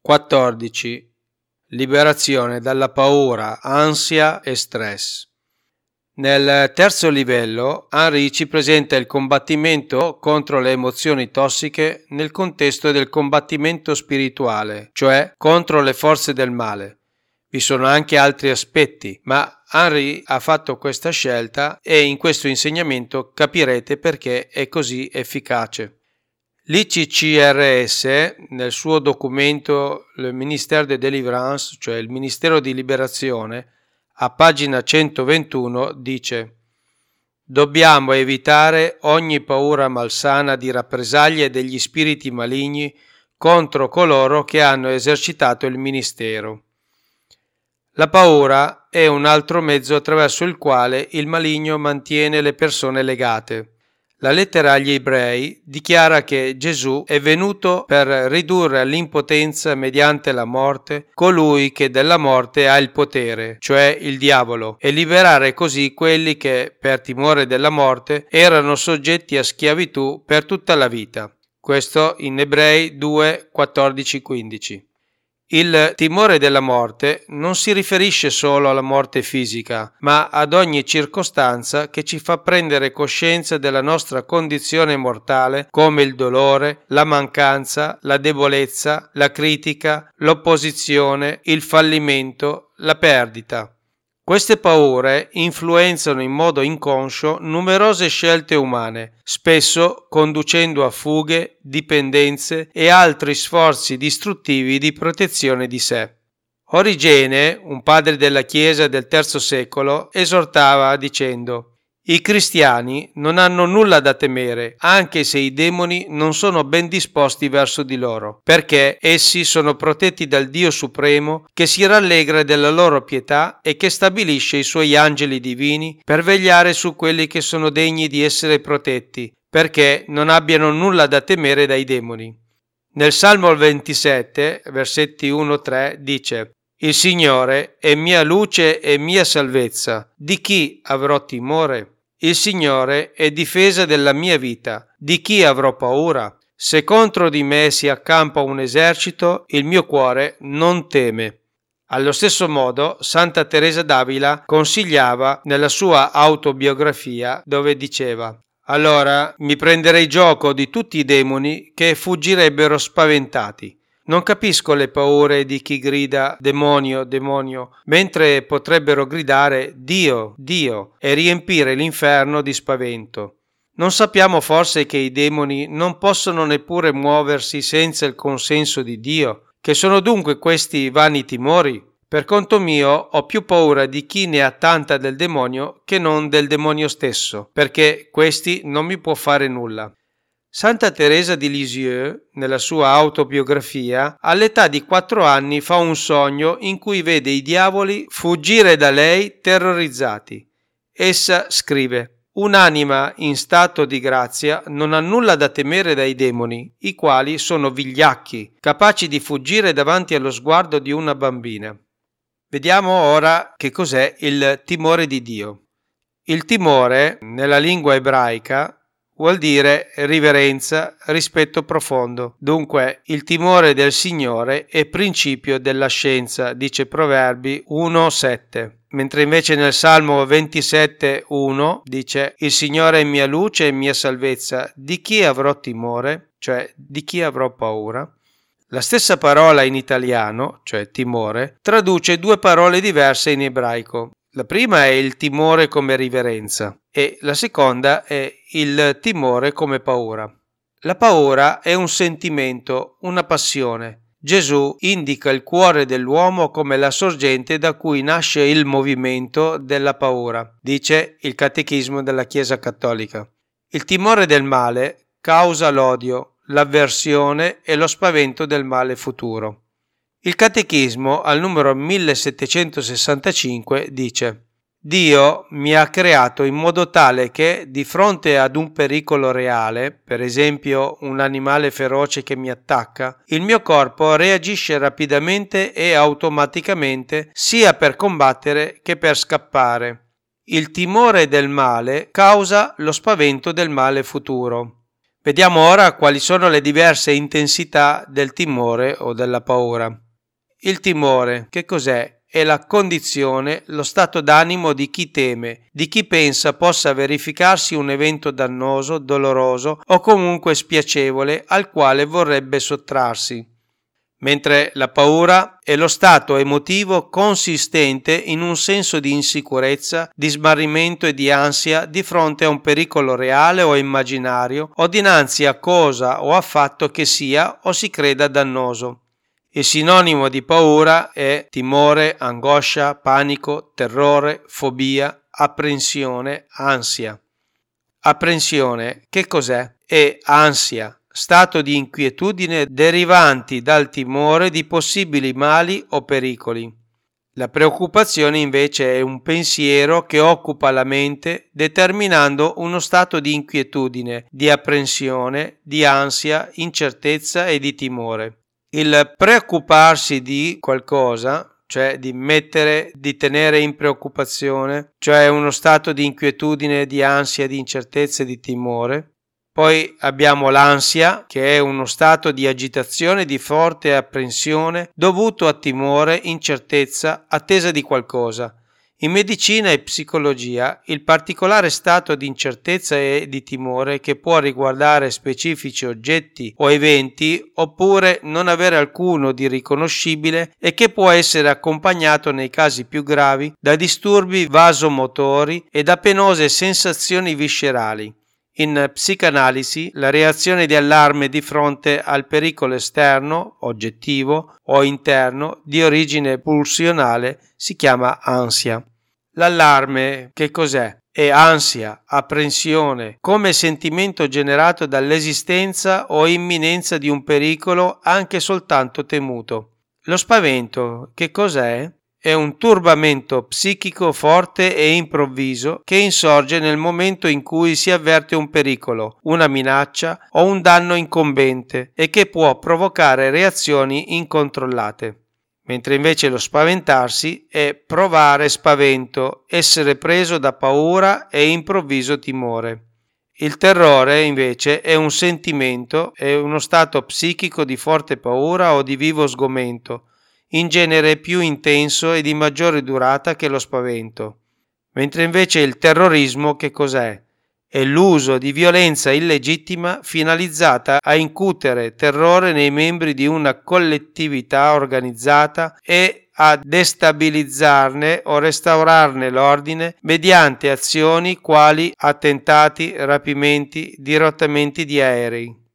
14. Liberazione dalla paura, ansia e stress. Nel terzo livello, Henry ci presenta il combattimento contro le emozioni tossiche nel contesto del combattimento spirituale, cioè contro le forze del male. Vi sono anche altri aspetti, ma Henry ha fatto questa scelta e in questo insegnamento capirete perché è così efficace. L'ICCRS, nel suo documento Le Ministère de Délivrance, cioè il Ministero di Liberazione, a pagina 121 dice: «Dobbiamo evitare ogni paura malsana di rappresaglie degli spiriti maligni contro coloro che hanno esercitato il ministero». La paura è un altro mezzo attraverso il quale il maligno mantiene le persone legate. La lettera agli Ebrei dichiara che Gesù è venuto per ridurre all'impotenza mediante la morte colui che della morte ha il potere, cioè il diavolo, e liberare così quelli che, per timore della morte, erano soggetti a schiavitù per tutta la vita. Questo in Ebrei 2, 14, 15. Il timore della morte non si riferisce solo alla morte fisica, ma ad ogni circostanza che ci fa prendere coscienza della nostra condizione mortale, come il dolore, la mancanza, la debolezza, la critica, l'opposizione, il fallimento, la perdita. Queste paure influenzano in modo inconscio numerose scelte umane, spesso conducendo a fughe, dipendenze e altri sforzi distruttivi di protezione di sé. Origene, un padre della Chiesa del III secolo, esortava dicendo: «I cristiani non hanno nulla da temere, anche se i demoni non sono ben disposti verso di loro, perché essi sono protetti dal Dio Supremo, che si rallegra della loro pietà e che stabilisce i suoi angeli divini per vegliare su quelli che sono degni di essere protetti, perché non abbiano nulla da temere dai demoni». Nel Salmo 27, versetti 1-3, dice: «Il Signore è mia luce e mia salvezza, di chi avrò timore? Il Signore è difesa della mia vita, di chi avrò paura? Se contro di me si accampa un esercito, il mio cuore non teme». Allo stesso modo, Santa Teresa d'Avila consigliava nella sua autobiografia, dove diceva: «Allora mi prenderei gioco di tutti i demoni che fuggirebbero spaventati. Non capisco le paure di chi grida demonio, demonio, mentre potrebbero gridare Dio, Dio e riempire l'inferno di spavento. Non sappiamo forse che i demoni non possono neppure muoversi senza il consenso di Dio? Che sono dunque questi vani timori? Per conto mio ho più paura di chi ne ha tanta del demonio che non del demonio stesso, perché questi non mi può fare nulla». Santa Teresa di Lisieux, nella sua autobiografia, all'età di 4 anni fa un sogno in cui vede i diavoli fuggire da lei terrorizzati. Essa scrive: «Un'anima in stato di grazia non ha nulla da temere dai demoni, i quali sono vigliacchi, capaci di fuggire davanti allo sguardo di una bambina». Vediamo ora che cos'è il timore di Dio. Il timore, nella lingua ebraica, vuol dire riverenza, rispetto profondo. Dunque, il timore del Signore è principio della scienza, dice Proverbi 1,7. Mentre invece nel Salmo 27,1 dice: «Il Signore è mia luce e mia salvezza, di chi avrò timore?» Cioè, di chi avrò paura? La stessa parola in italiano, cioè timore, traduce 2 parole diverse in ebraico. La prima è il timore come riverenza e la seconda è il timore come paura. La paura è un sentimento, una passione. Gesù indica il cuore dell'uomo come la sorgente da cui nasce il movimento della paura, dice il Catechismo della Chiesa Cattolica. Il timore del male causa l'odio, l'avversione e lo spavento del male futuro. Il Catechismo, al numero 1765, dice: «Dio mi ha creato in modo tale che, di fronte ad un pericolo reale, per esempio un animale feroce che mi attacca, il mio corpo reagisce rapidamente e automaticamente sia per combattere che per scappare. Il timore del male causa lo spavento del male futuro». Vediamo ora quali sono le diverse intensità del timore o della paura. Il timore, che cos'è? È la condizione, lo stato d'animo di chi teme, di chi pensa possa verificarsi un evento dannoso, doloroso o comunque spiacevole al quale vorrebbe sottrarsi. Mentre la paura è lo stato emotivo consistente in un senso di insicurezza, di smarrimento e di ansia di fronte a un pericolo reale o immaginario o dinanzi a cosa o a fatto che sia o si creda dannoso. Il sinonimo di paura è timore, angoscia, panico, terrore, fobia, apprensione, ansia. Apprensione, che cos'è? È ansia, stato di inquietudine derivanti dal timore di possibili mali o pericoli. La preoccupazione invece è un pensiero che occupa la mente determinando uno stato di inquietudine, di apprensione, di ansia, incertezza e di timore. Il preoccuparsi di qualcosa, cioè di tenere in preoccupazione, cioè uno stato di inquietudine, di ansia, di incertezza e di timore. Poi abbiamo l'ansia, che è uno stato di agitazione, di forte apprensione dovuto a timore, incertezza, attesa di qualcosa. In medicina e psicologia, il particolare stato di incertezza e di timore che può riguardare specifici oggetti o eventi oppure non avere alcuno di riconoscibile e che può essere accompagnato nei casi più gravi da disturbi vasomotori e da penose sensazioni viscerali. In psicanalisi, la reazione di allarme di fronte al pericolo esterno, oggettivo o interno di origine pulsionale si chiama ansia. L'allarme, che cos'è? È ansia, apprensione, come sentimento generato dall'esistenza o imminenza di un pericolo anche soltanto temuto. Lo spavento, che cos'è? È un turbamento psichico forte e improvviso che insorge nel momento in cui si avverte un pericolo, una minaccia o un danno incombente e che può provocare reazioni incontrollate. Mentre invece lo spaventarsi è provare spavento, essere preso da paura e improvviso timore. Il terrore invece è un sentimento, è uno stato psichico di forte paura o di vivo sgomento, in genere più intenso e di maggiore durata che lo spavento. Mentre invece il terrorismo che cos'è? È l'uso di violenza illegittima finalizzata a incutere terrore nei membri di una collettività organizzata e a destabilizzarne o restaurarne l'ordine mediante azioni quali attentati, rapimenti, dirottamenti di aerei.